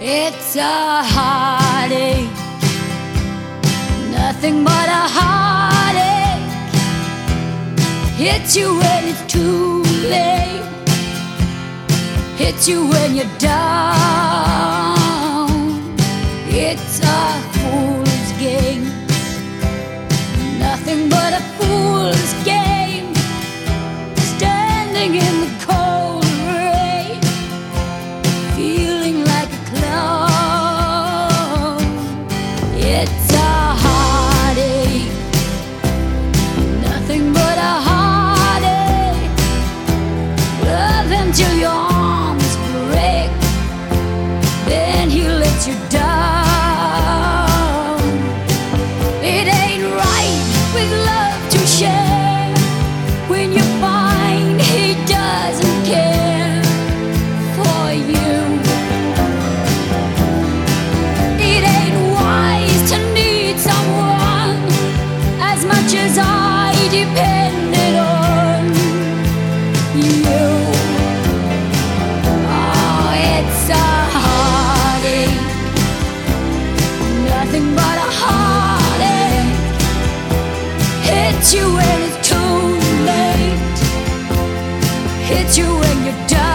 It's a heartache, nothing but a heartache. Hits you when it's too late, hits you when you're down. It's a fool's game, nothing but a fool's game. Standing in the cold rain, feeling like a clown. It's a heartache, nothing but a heartache. Love him till your arms break, then he lets you down. It ain't right with love to share when you find he doesn't care for you. It ain't wise to need someone as much as I depended on you. Oh, it's a heartache, nothing but a heartache. Hits you when it's too late, hits you when you're done.